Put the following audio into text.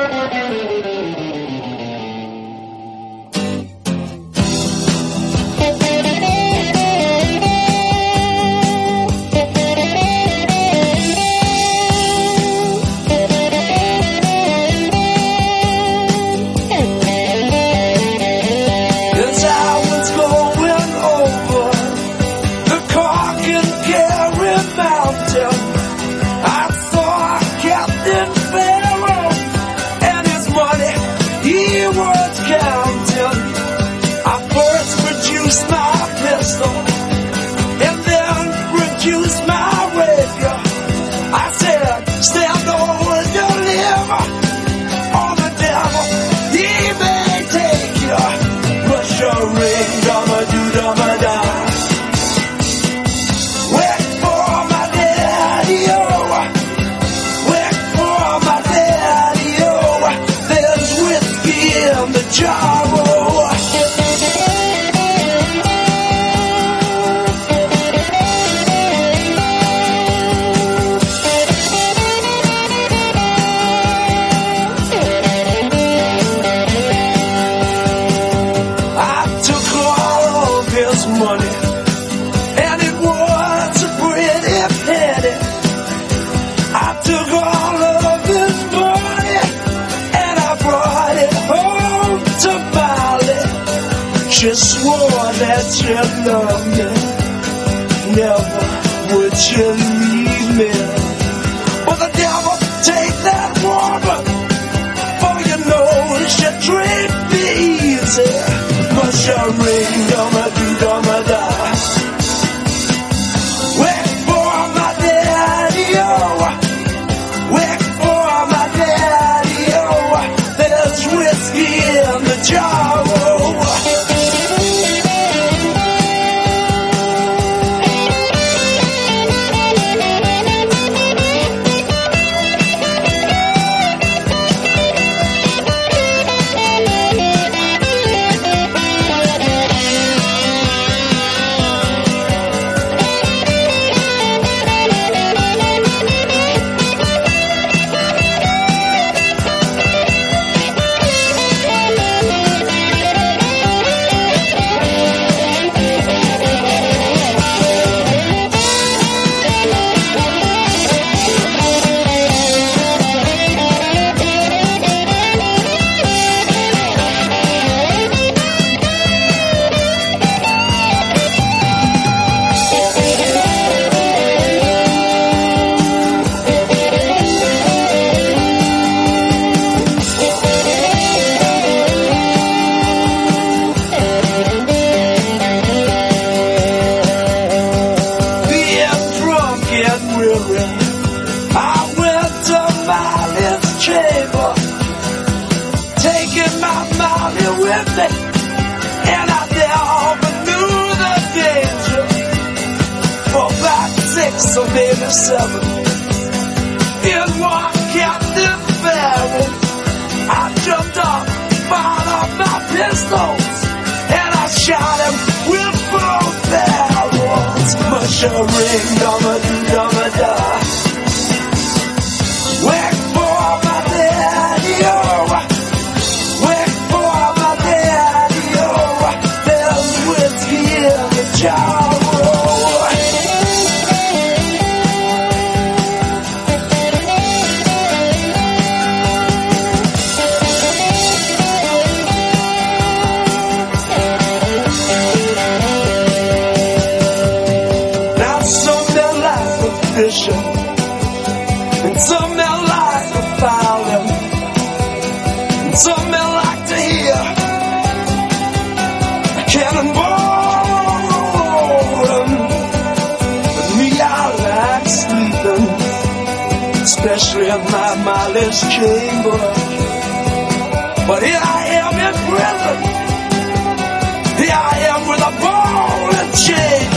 You swore that you loved me, never would you leave me. But the devil take that woman, for you know she treat me easy. Must you ring, dum-a-doo-dum-a-da. Wait for my daddy-o, wait for my daddy-o. There's whiskey in the jar. And I never knew the danger. For about 6 or maybe 7, in one captain barrel, I jumped up, fired up my pistols, and I shot him with both barrels. Mush a ring, dum-a-doo-dum-a-da. Wait for my daddy-o. And some men like to fowling, and some men like to hear a cannonball rolling. But me, I like sleeping, especially in my mindless chamber. But here I am in prison, here I am with a ball and chain.